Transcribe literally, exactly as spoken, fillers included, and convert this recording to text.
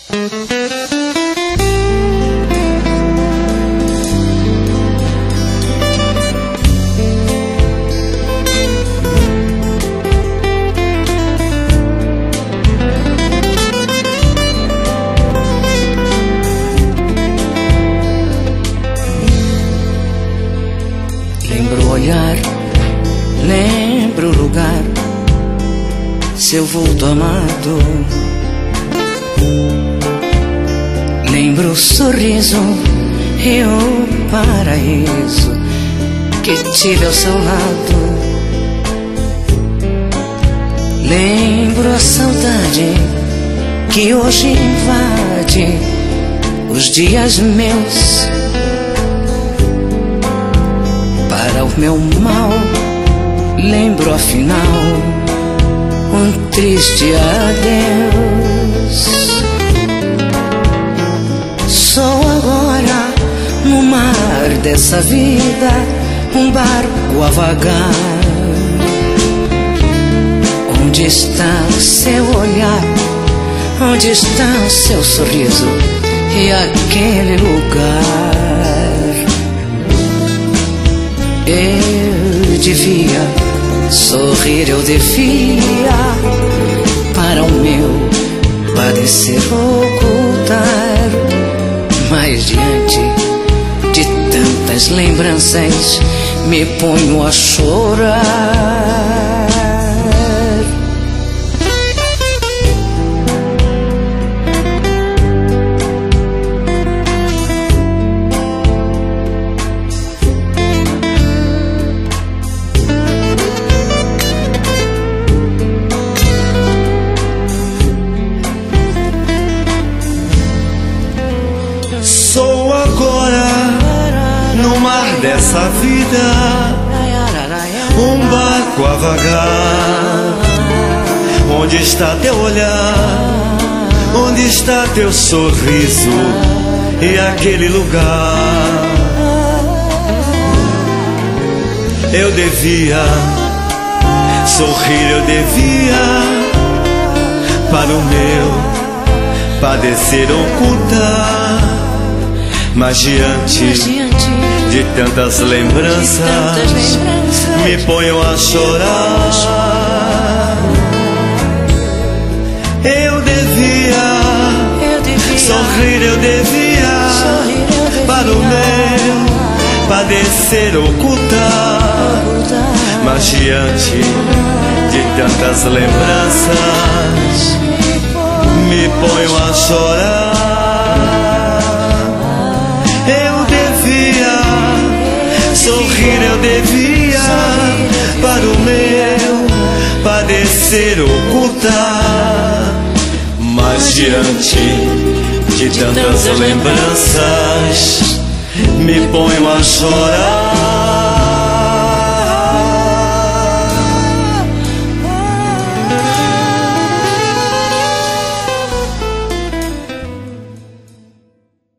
Lembro o olhar, lembro o lugar, seu vulto amado. Lembro o sorriso e o paraíso que tive ao seu lado. Lembro a saudade que hoje invade os dias meus. Para o meu mal, lembro afinal um triste adeus. Sou agora no mar dessa vida, um barco a vagar. Onde está o seu olhar? Onde está o seu sorriso? E aquele lugar? Eu devia sorrir, eu devia para o meu padecer ocultar. Mas diante de tantas lembranças me ponho a chorar. Sou agora no mar dessa vida, um barco a vagar. Onde está teu olhar? Onde está teu sorriso? E aquele lugar? Eu devia sorrir, eu devia para o meu padecer ocultar. Mas diante, Mas diante de tantas lembranças, de tantas lembranças me ponho a chorar. Eu devia, eu devia sorrir, eu devia, sorrir, eu devia para o meu padecer ocultar. ocultar. Mas diante de tantas lembranças me ponho a chorar. Sorrir eu devia para o meu padecer ocultar. Mas diante de tantas lembranças me ponho a chorar.